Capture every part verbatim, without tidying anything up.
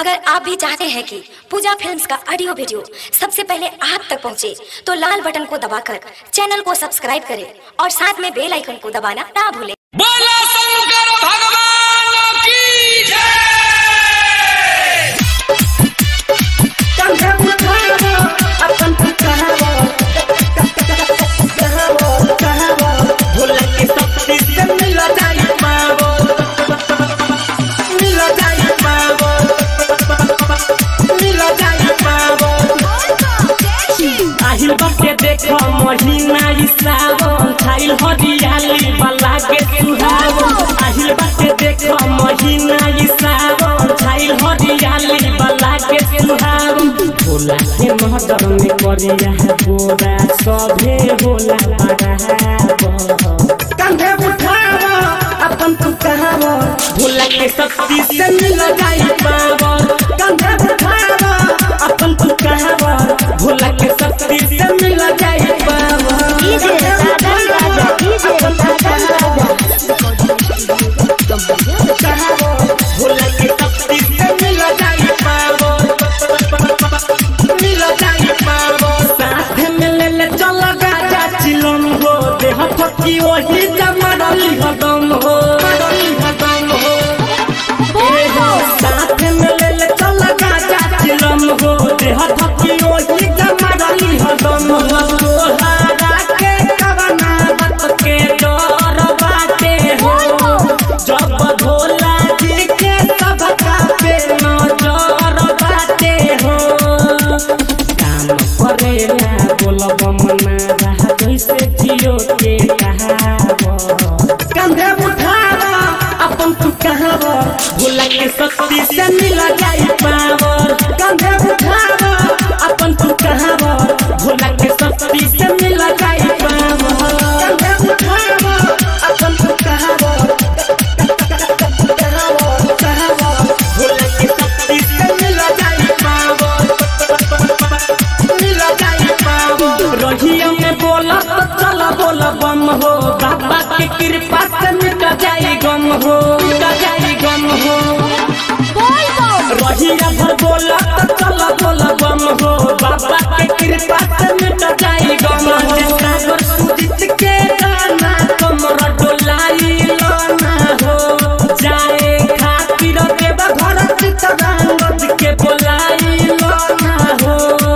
अगर आप भी चाहते हैं कि पूजा फिल्म्स का ऑडियो वीडियो सबसे पहले आप तक पहुंचे, तो लाल बटन को दबाकर चैनल को सब्सक्राइब करें और साथ में बेल आइकन को दबाना ना भूलें। बोलो शंकर भगवान की जय। আহিल बाके देखो महीना ई सावन छाइल हरियाली वाला के सुहावन। আহিल बाके देखो महीना ई सावन छाइल हरियाली वाला के सुहावन। भोला के महदर में करिया है बोरा सभे होला बड़ा कंधे उठावा अपन तू कहावा। भोला के शक्ति से मिल जाई पावन। कंधे उठावा अपन तू कहावा। भोला के शक्ति से मिल जाई पावन। डीजे साधन राजा, डीजे साधन राजा। भोला के शक्ति से मिल जाई पावन। मिल जाई पावन। साथ में ले ले चल गाजा चिलम हो। देह थकी वही जमरली हदम हो। मरली हदम हो। साथ में ले ले चल गाजा चिलम हो। देह थकी वही जमरली हदम हो। तोहरा के कवना बात के डर बाटे हो। जब भोला जी के सबका पे नजर बाटे हो। काम करेला बोलब मना रहा जैसे जियो के कहावो। कंधे उठावा अपन तू कहावो। भोला के शक्ति से मिल जाई पावर। कंधे उठावा अपन तू कहावो। भोला के शक्ति से मिल जाई पावर। कंधे उठावा अपन तू कहावो। भोला के शक्ति से मिल जाई पावर। मिल जाई पावर। रहिया में बोला तो चला बोला बम हो। बाबा की कृपा से मिट जाई गम हो। मिट जाई गम हो। रहिया भर बोला तो चला बोला बम हो। बाबा की कृपा से मिट जाई गम हो। सागर सुदित के गाना कमर डोलाई लाना हो। जाए खातिर देव घर चितरंगज के बोलाई लाना हो।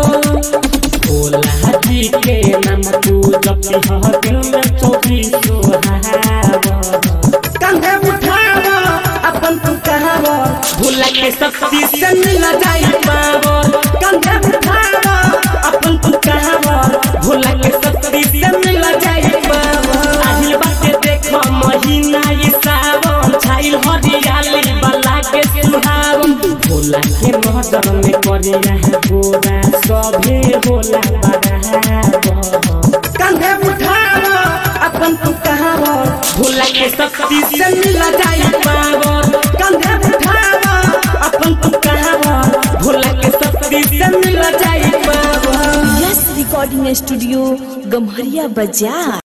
भोला जी के नाम तू जपी ह दिल में चौबीसों हावा। कंधे उठावा अपन तू कहावा। भोला के शक्ति से मिल जाई पावर। कंधे उठावा अपन तू कहावा। भोला के शक्ति से मिल जाई पावर। আহিल बाके देखो महीना ई सावन छाइल हरियाली वाला के सुहावन। भोला के महदर में करिया है बोरा सभे होला बड़ा कंधे उठावा अपन तू कहावा। भोला के शक्ति से मिल जाई पावर। कंधे उठावा अपन तू कहावा। भोला के शक्ति से मिल जाई power. Yes recording studio Gamharia बाजार।